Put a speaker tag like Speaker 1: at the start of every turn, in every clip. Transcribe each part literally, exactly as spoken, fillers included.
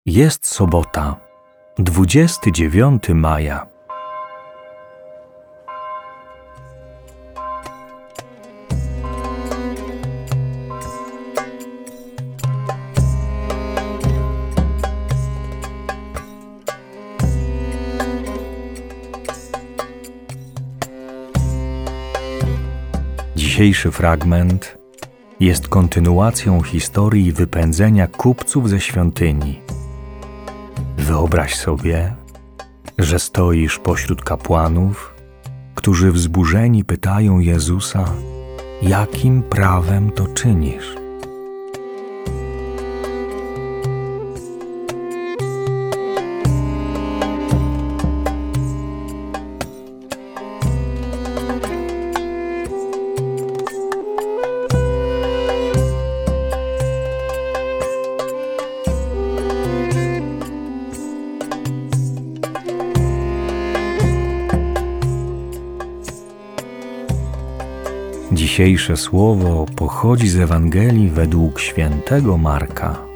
Speaker 1: Jest sobota, dwudziestego dziewiątego maja. Dzisiejszy fragment jest kontynuacją historii wypędzenia kupców ze świątyni. Wyobraź sobie, że stoisz pośród kapłanów, którzy wzburzeni pytają Jezusa, jakim prawem to czynisz? Dzisiejsze słowo pochodzi z Ewangelii według świętego Marka.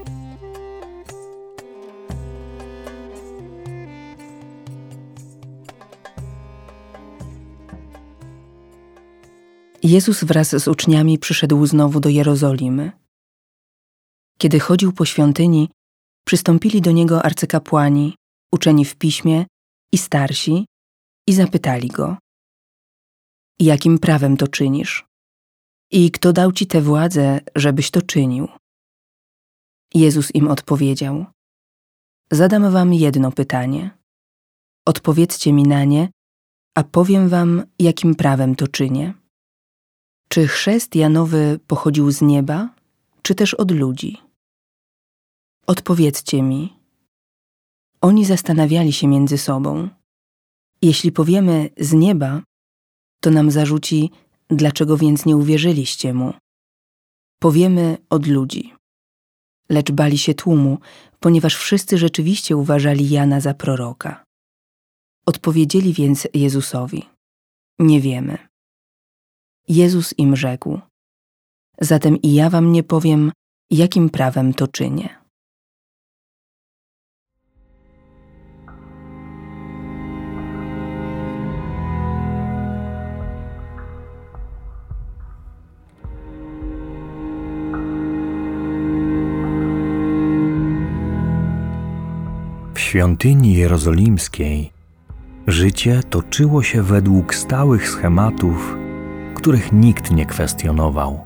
Speaker 2: Jezus wraz z uczniami przyszedł znowu do Jerozolimy. Kiedy chodził po świątyni, przystąpili do Niego arcykapłani, uczeni w piśmie i starsi i zapytali Go: jakim prawem to czynisz? I kto dał Ci tę władzę, żebyś to czynił? Jezus im odpowiedział: zadam wam jedno pytanie. Odpowiedzcie mi na nie, a powiem wam, jakim prawem to czynię. Czy chrzest Janowy pochodził z nieba, czy też od ludzi? Odpowiedzcie mi. Oni zastanawiali się między sobą. Jeśli powiemy z nieba, to nam zarzuci, dlaczego więc nie uwierzyliście mu? Powiemy od ludzi. Lecz bali się tłumu, ponieważ wszyscy rzeczywiście uważali Jana za proroka. Odpowiedzieli więc Jezusowi: nie wiemy. Jezus im rzekł: zatem i ja wam nie powiem, jakim prawem to czynię.
Speaker 1: W świątyni jerozolimskiej życie toczyło się według stałych schematów, których nikt nie kwestionował.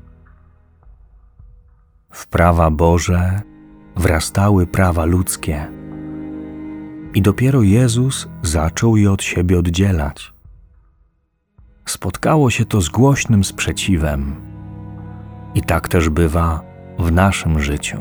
Speaker 1: W prawa Boże wrastały prawa ludzkie i dopiero Jezus zaczął je od siebie oddzielać. Spotkało się to z głośnym sprzeciwem i tak też bywa w naszym życiu.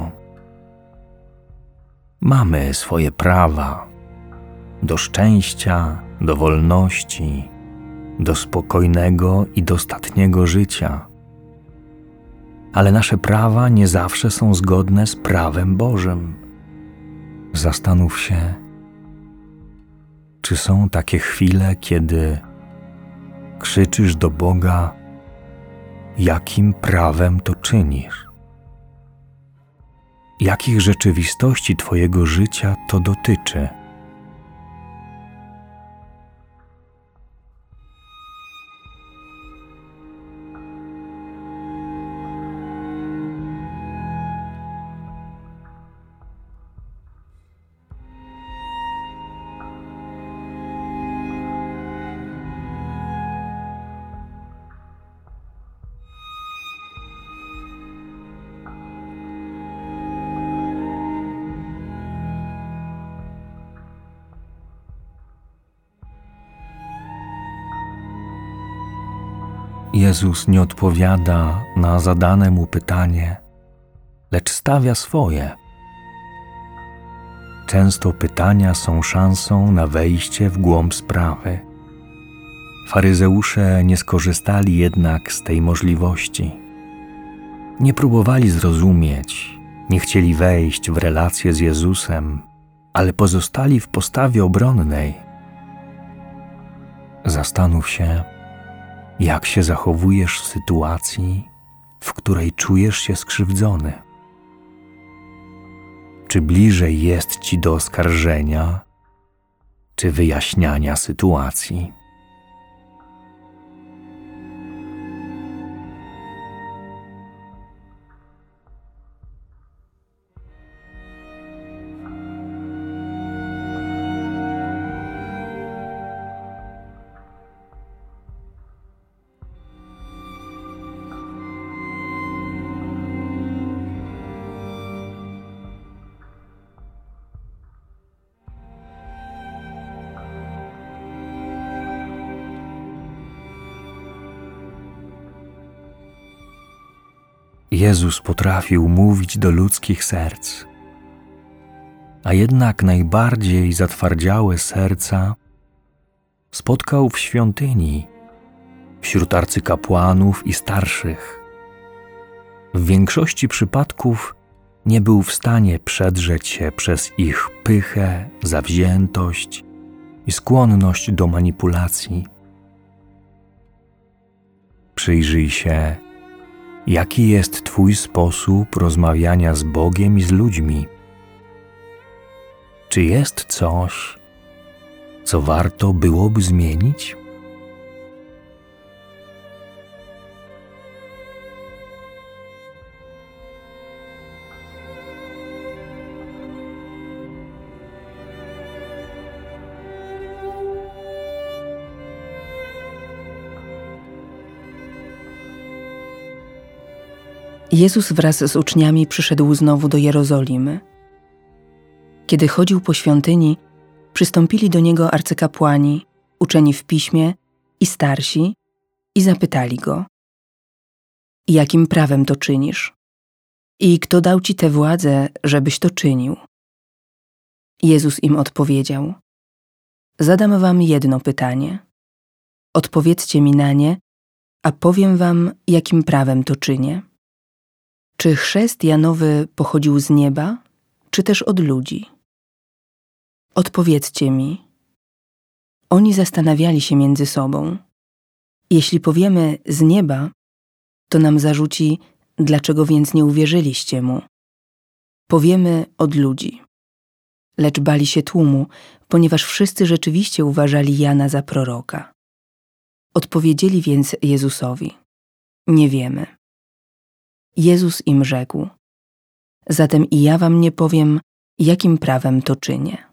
Speaker 1: Mamy swoje prawa do szczęścia, do wolności, do spokojnego i dostatniego życia. Ale nasze prawa nie zawsze są zgodne z prawem Bożym. Zastanów się, czy są takie chwile, kiedy krzyczysz do Boga, jakim prawem to czynisz? Jakich rzeczywistości Twojego życia to dotyczy? Jezus nie odpowiada na zadane mu pytanie, lecz stawia swoje. Często pytania są szansą na wejście w głąb sprawy. Faryzeusze nie skorzystali jednak z tej możliwości. Nie próbowali zrozumieć, nie chcieli wejść w relację z Jezusem, ale pozostali w postawie obronnej. Zastanów się, jak się zachowujesz w sytuacji, w której czujesz się skrzywdzony. czy bliżej jest ci do oskarżenia, czy wyjaśniania sytuacji? Jezus potrafił mówić do ludzkich serc, a jednak najbardziej zatwardziałe serca spotkał w świątyni, wśród arcykapłanów i starszych. W większości przypadków nie był w stanie przedrzeć się przez ich pychę, zawziętość i skłonność do manipulacji. Przyjrzyj się, jaki jest Twój sposób rozmawiania z Bogiem i z ludźmi. Czy jest coś, co warto byłoby zmienić?
Speaker 2: Jezus wraz z uczniami przyszedł znowu do Jerozolimy. Kiedy chodził po świątyni, przystąpili do Niego arcykapłani, uczeni w piśmie i starsi i zapytali Go: jakim prawem to czynisz? I kto dał Ci tę władzę, żebyś to czynił? Jezus im odpowiedział: zadam wam jedno pytanie. Odpowiedzcie mi na nie, a powiem wam, jakim prawem to czynię. Czy chrzest Janowy pochodził z nieba, czy też od ludzi? Odpowiedzcie mi. Oni zastanawiali się między sobą. Jeśli powiemy z nieba, to nam zarzuci, dlaczego więc nie uwierzyliście mu. Powiemy od ludzi. Lecz bali się tłumu, ponieważ wszyscy rzeczywiście uważali Jana za proroka. Odpowiedzieli więc Jezusowi: nie wiemy. Jezus im rzekł: zatem i ja wam nie powiem, jakim prawem to czynię.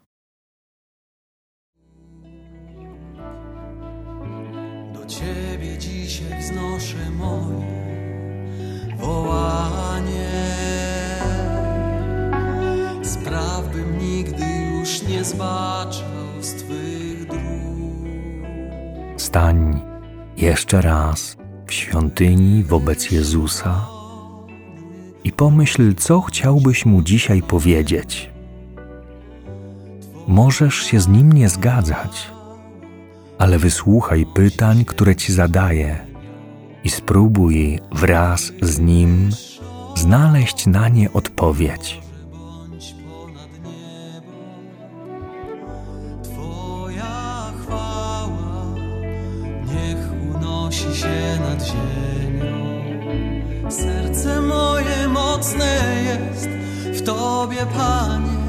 Speaker 3: Do Ciebie dzisiaj wznoszę moje wołanie. Spraw, bym nigdy już nie zbaczał z Twych dróg.
Speaker 1: Stań jeszcze raz w świątyni wobec Jezusa i pomyśl, co chciałbyś Mu dzisiaj powiedzieć. Możesz się z Nim nie zgadzać, ale wysłuchaj pytań, które Ci zadaje i spróbuj wraz z Nim znaleźć na nie odpowiedź.
Speaker 3: Twoja chwała niech unosi się nad ziemią. Serce moje mocne jest w Tobie, Panie.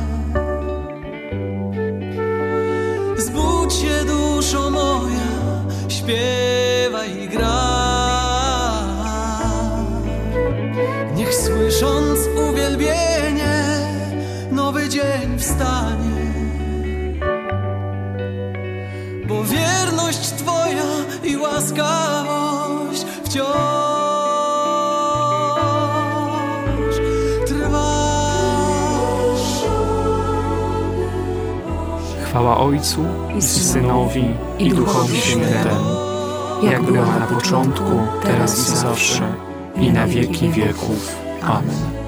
Speaker 3: Zbudź się, duszo moja, śpiewaj i graj. Niech słysząc uwielbienie, nowy dzień wstanie. Bo wierność Twoja i łaskawość wciąż
Speaker 4: Chwała Ojcu i Synowi i Duchowi Świętemu, jak była na początku, teraz i zawsze, i na wieki wieków. Amen.